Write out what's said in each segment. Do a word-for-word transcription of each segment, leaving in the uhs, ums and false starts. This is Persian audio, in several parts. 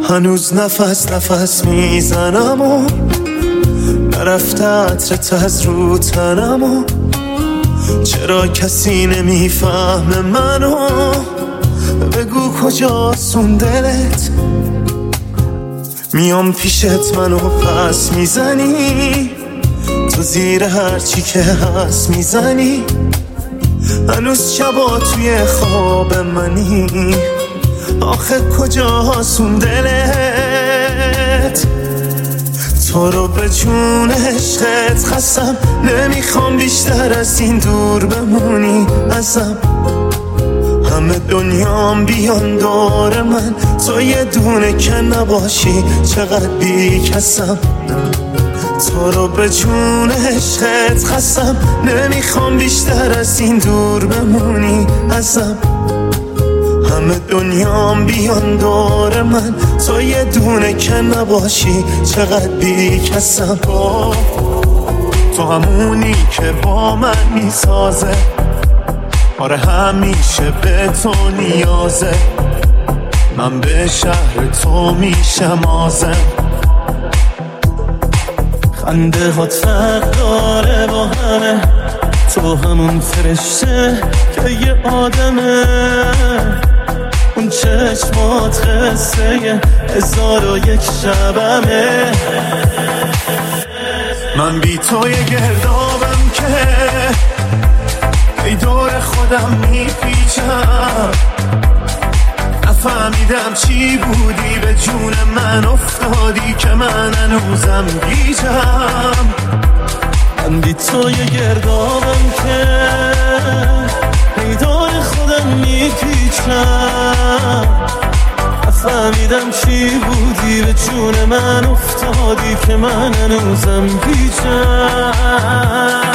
هنوز نفس نفس میزنم و نرفته عطرت از رو تنم و چرا کسی نمیفهمه منو؟ بگو کجاست اون دلت؟ میام پیشت منو پس میزنی، تو زیر هرچی که هست میزنی. هنوز شبا توی خواب منی، آخه کجاست اون دلت؟ تو رو به جون عشقت خستم، نمیخوام بیشتر از این دور بمونی ازم. همه دنیام بیان دور من، تو یه دونه که نباشی چقدر بی کسم. تو رو به جون عشقت خستم، نمیخوام بیشتر از این دور بمونی ازم. همه دنیام بیان دور من، تو یه دونه که نباشی چقدر بی کسم. تو همونی که با من میسازه، آره همیشه به تو نیازه. من به شهر تو میشم آزم، خنده هات فرق داره با همه. تو همون فرشته که یه آدمه، اون چشمات قصه هزار و یک شبمه. من بی تو یه گردابم که ای دور خودم میپیچم. نفهمیدم چی بودی به جون من افتادی که من هنوزم گیجم. من بی تو یه گردابم که ای دور خودم میپیچم. نفهمیدم چی بودی به جون من افتادی که من هنوزم گیجم.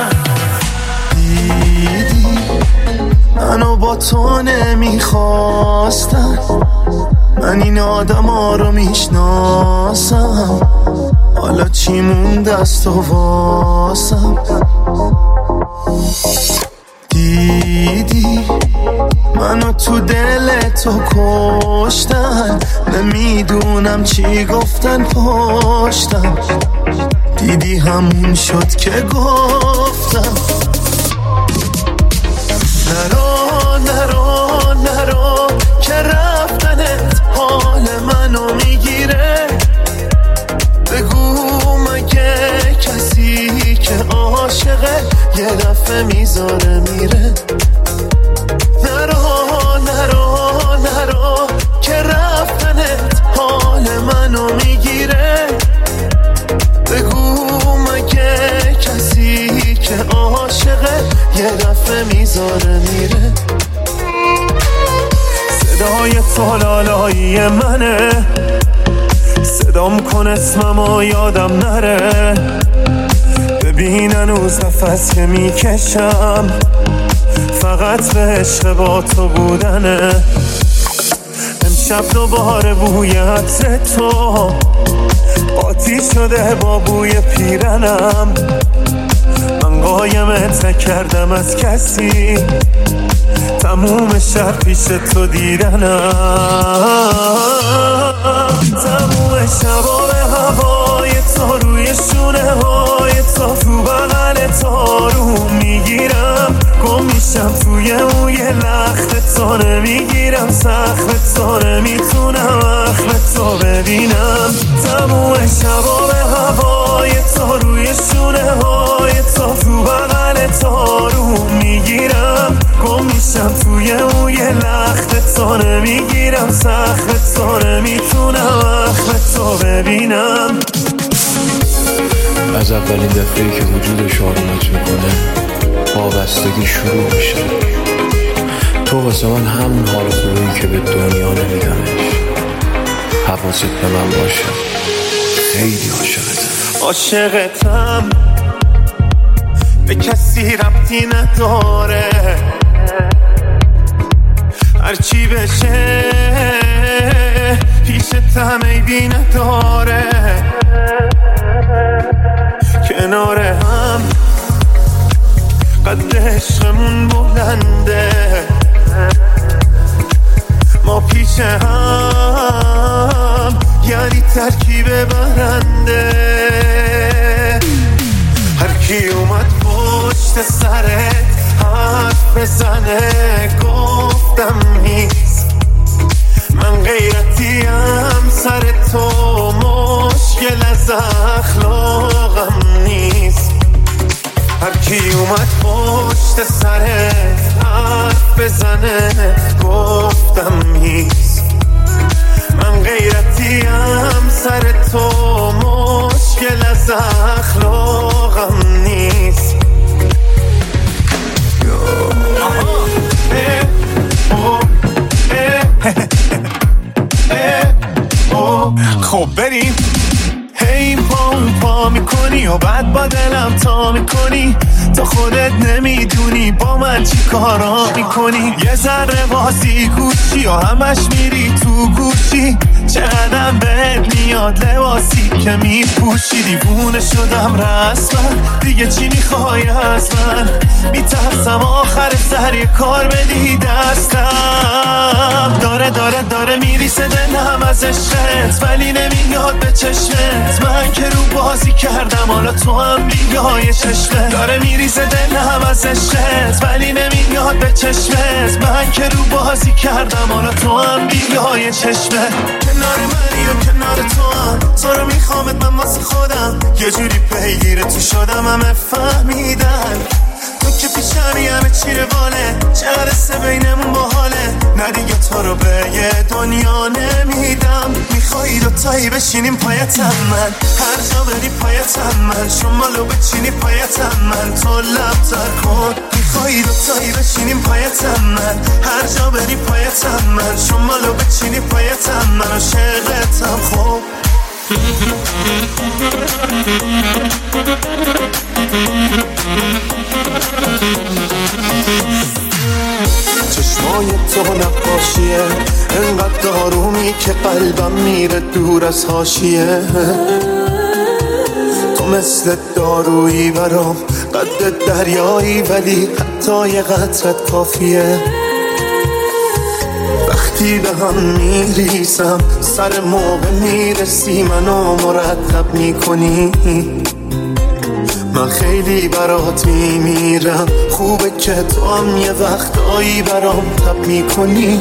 منو با تو نمیخواستم، من این آدم ها رو میشناسم. حالا چی مونده از تو واسم؟ دیدی منو تو دل تو کشتن، نمیدونم چی گفتن پشتم. دیدی همون شد که گفتم نرو نرو نرو که رفتنت حال منو میگیره. بگو مگه کسی که عاشقه یه دفعه میذاره میره؟ نرو نرو نرو که رفتنت حال منو میگیره. بگو مگه کسی که عاشقه یه دفعه میذاره میره؟ صدای تو لالایی منه، صدام کن اسممو یادم نره. ببین هنوز نفس که میکشم، فقط به عشق با تو بودنه. امشب دوباره بوی عطر تو قاطی شده با بوی پیرنم. من قایمت نکردم از کسی، تموم شب پیش تو دیدنم. تموم شبا به هوای تو، روی شونه های تو، تو بغل تو رو میگیرم. گم میشم توی موی لخت تو، نمیگیرم سخت تو، نمیتونم اخم تو ببینم. تموم شبا به هوای تو، روی شونه های تو، تو بغل تو رو میگیرم. گم میشم توی موی لخت تو، نمیگیرم سخت تو، نمیتونم اخم تو ببینم. از اولین دفعه‌ای که وجودش آرومت میکنه وابستگی شروع میشه. تو واسه من همون حال خوبی که به دنیا نمیدمش. حواست به من باشه، خیلی عاشقتم. عاشقتم به کسی ربطی نداره، هرچی بشه پیشت هم عیبی نداره. کنار هم قد عشقمون بلنده، ما پیش هم ترکیب برنده. هر کی اومد پشت سرت حرف بزنه گفتم نیست. من غیرتیم سر تو مشکل از اخلاقم نیست. هر کی اومد پشت سرت حرف بزنه گفتم نیست. من غیرتیم سر تو مشکل از اخلاقم نیست. خب بریم. هی پا پا میکنی و بعد با دلم تا میکنی. تا خودت نمیدونی با من چی کارا میکنی. یه ذره بازی گوشی و همش میری تو گوشی. چقدر بهت میاد لباسی که میپوشی. دیوونه شدم رسما دیگه چی میخوای از من. میترسم آخر سر یه کار بدی دستم. داره داره داره میریسه دلم از عشقت ولی نمیاد به چشمت. من که رو بازی کردم حالا تو هم بیای چشمت. داره میریسه دلم از عشقت ولی نمیاد به چشمت. من که رو بازی کردم حالا تو هم بیای چشمت. کنار منی و کنار تو هم تو رو میخوامت من واسه خودم. یه جوری پیگیر تو شدم همه فهمیدن. تو که پیشمی همه چی روانه. چه رسه بینمون باحاله. نه دیگه تو رو به یه دنیا نمیدم. میخوایی دوتایی بشینیم پایتم من. هر جا بری پایتم من. شمالو بچینی پایتم من. تو لب تر کن. میخوایی دوتایی بشینیم پایتم من. هر جا بری پایتم من. شمالو بچینی پایتم من. عاشقتم خب. چشمای تو نقاشیه انقدر دارومی که قلبم میره دور از حاشیه. تو مثل دارویی برام قد دریایی ولی حتی یه قطرت کافیه. وقتی به هم میریسم سر موقع میرسی منو مرتب میکنی. من خیلی برات میمیرم. خوبه که تو هم یه وقتایی برام تب میکنی.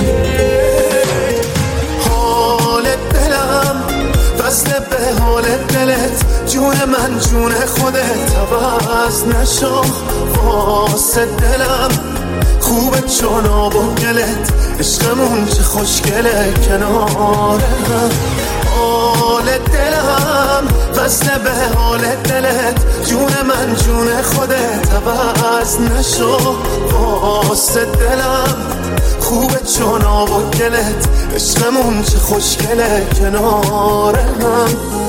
حال دلم وصل به حال دلت. جون من جون خودت عوض نشو واسه دلم. خوبه چون آب و گلت. عشقمون چه خوشگله کنار هم. حال دلم وصل به حال دلت. جون من جون خودت عوض نشو واسه دلم. خوبه چون آب و گلت. عشقمون چه خوشگله کنار هم.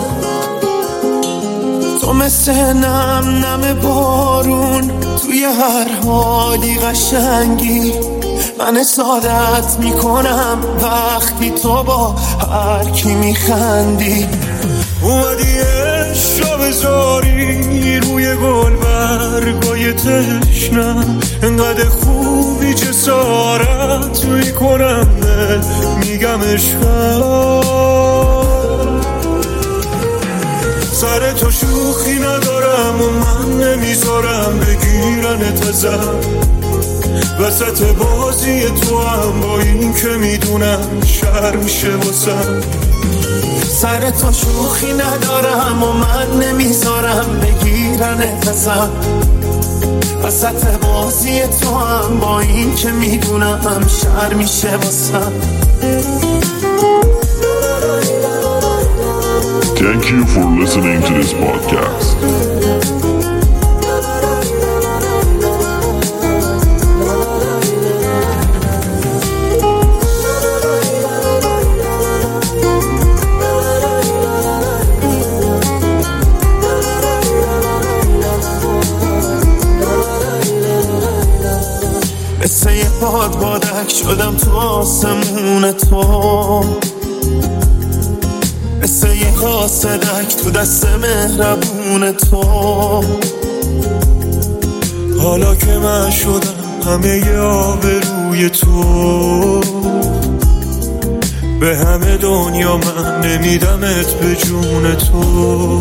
تو مثل نم نم بارون توی هر حالی قشنگی. من سعادت میکنم وقتی تو با هر کی میخندی. اومدی عشق بذاری روی گل برگای تشنم. انقدر خوبی جسارت میکنم میگم عشقم. سر تو شوخی ندارم و من نمیذارم بگیرنت ازم. وسط بازی تو هم با این که میدونم شر میشه واسم. سر تو شوخی ندارم و من نمیذارم بگیرنت ازم. وسط بازی تو هم با این که میدونم شر میشه واسم. Thank you for listening to this podcast. مثل یه باد بادک شدم تو آسمون تو. مثل یه قاصدک تو دست مهربون تو. حالا که من شدم همه ی آبروی تو. به همه دنیا من نمیدمت به جون تو.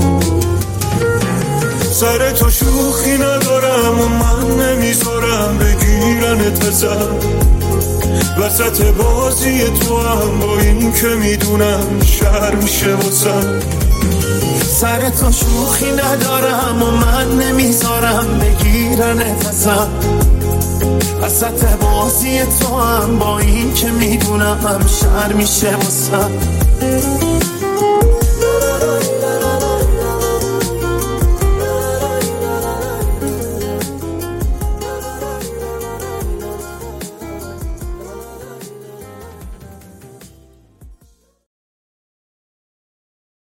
سر تو شوخی ندارم و من نمیذارم بگیرنت ازم، وسط بازی تو هم با این که میدونم شهر میشه واسم. سر تو شوخی ندارم و من نمیذارم بگیرنت ازم، وسط بازی تو هم با این که میدونم شهر میشه واسم.